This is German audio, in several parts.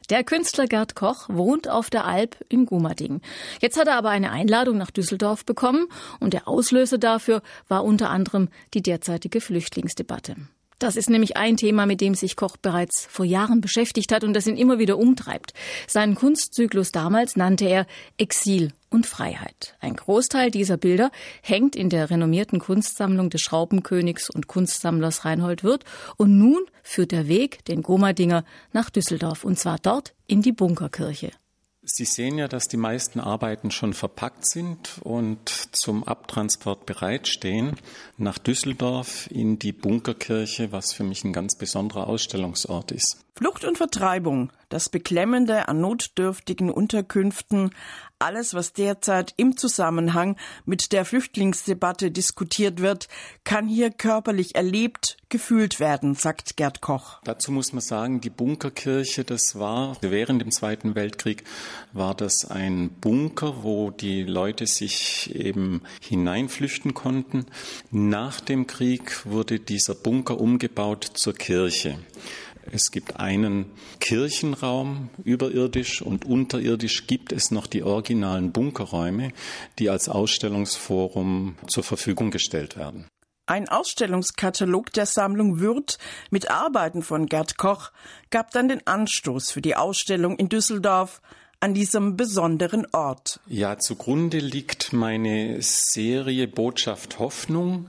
Der Künstler Gert Koch wohnt auf der Alp in Gumading. Jetzt hat er aber eine Einladung nach Düsseldorf bekommen und der Auslöser dafür war unter anderem die derzeitige Flüchtlingsdebatte. Das ist nämlich ein Thema, mit dem sich Koch bereits vor Jahren beschäftigt hat und das ihn immer wieder umtreibt. Seinen Kunstzyklus damals nannte er Exil und Freiheit. Ein Großteil dieser Bilder hängt in der renommierten Kunstsammlung des Schraubenkönigs und Kunstsammlers Reinhold Wirth. Und nun führt der Weg den Gomadinger nach Düsseldorf, und zwar dort in die Bunkerkirche. Sie sehen ja, dass die meisten Arbeiten schon verpackt sind und zum Abtransport bereitstehen nach Düsseldorf in die Bunkerkirche, was für mich ein ganz besonderer Ausstellungsort ist. Flucht und Vertreibung, das Beklemmende an notdürftigen Unterkünften, alles, was derzeit im Zusammenhang mit der Flüchtlingsdebatte diskutiert wird, kann hier körperlich erlebt, gefühlt werden, sagt Gert Koch. Dazu muss man sagen, die Bunkerkirche, das war während dem Zweiten Weltkrieg, war das ein Bunker, wo die Leute sich eben hineinflüchten konnten. Nach dem Krieg wurde dieser Bunker umgebaut zur Kirche. Es gibt einen Kirchenraum überirdisch und unterirdisch gibt es noch die originalen Bunkerräume, die als Ausstellungsforum zur Verfügung gestellt werden. Ein Ausstellungskatalog der Sammlung Wirth mit Arbeiten von Gert Koch gab dann den Anstoß für die Ausstellung in Düsseldorf an diesem besonderen Ort. Ja, zugrunde liegt meine Serie Botschaft Hoffnung.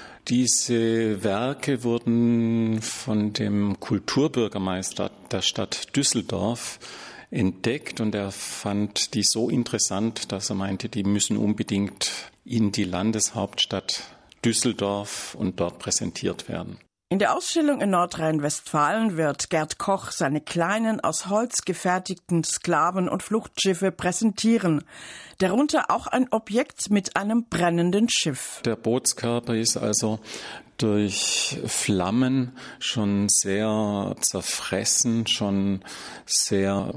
Diese Werke wurden von dem Kulturbürgermeister der Stadt Düsseldorf entdeckt und er fand die so interessant, dass er meinte, die müssen unbedingt in die Landeshauptstadt Düsseldorf und dort präsentiert werden. In der Ausstellung in Nordrhein-Westfalen wird Gert Koch seine kleinen, aus Holz gefertigten Sklaven- und Fluchtschiffe präsentieren. Darunter auch ein Objekt mit einem brennenden Schiff. Der Bootskörper ist also durch Flammen schon sehr zerfressen, schon sehr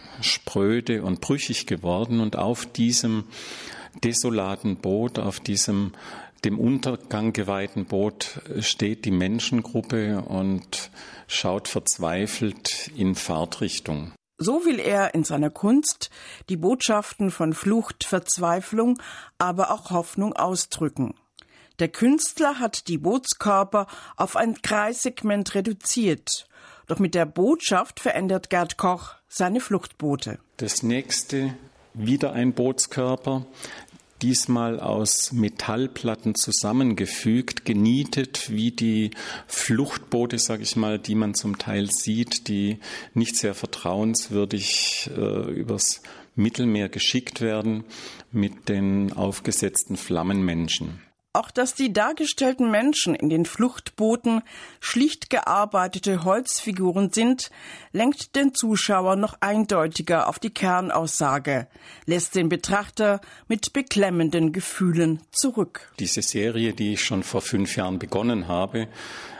spröde und brüchig geworden. Und auf diesem desolaten Boot, auf diesem dem Untergang geweihten Boot steht die Menschengruppe und schaut verzweifelt in Fahrtrichtung. So will er in seiner Kunst die Botschaften von Flucht, Verzweiflung, aber auch Hoffnung ausdrücken. Der Künstler hat die Bootskörper auf ein Kreissegment reduziert. Doch mit der Botschaft verändert Gert Koch seine Fluchtboote. Das nächste, wieder ein Bootskörper, diesmal aus Metallplatten zusammengefügt, genietet wie die Fluchtboote, sage ich mal, die man zum Teil sieht, die nicht sehr vertrauenswürdig übers Mittelmeer geschickt werden mit den aufgesetzten Flammenmenschen. Auch dass die dargestellten Menschen in den Fluchtbooten schlicht gearbeitete Holzfiguren sind, lenkt den Zuschauer noch eindeutiger auf die Kernaussage, lässt den Betrachter mit beklemmenden Gefühlen zurück. Diese Serie, die ich schon vor 5 Jahren begonnen habe,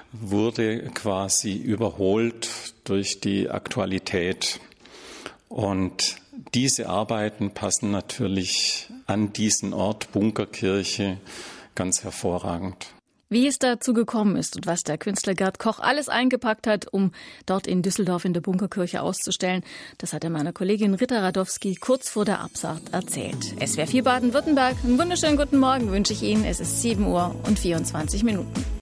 wurde quasi überholt durch die Aktualität. Und diese Arbeiten passen natürlich an diesen Ort Bunkerkirche ganz hervorragend. Wie es dazu gekommen ist und was der Künstler Gert Koch alles eingepackt hat, um dort in Düsseldorf in der Bunkerkirche auszustellen, das hat er meiner Kollegin Rita Radowski kurz vor der Abfahrt erzählt. SWR 4 Baden-Württemberg, einen wunderschönen guten Morgen wünsche ich Ihnen. Es ist 7:24 Uhr.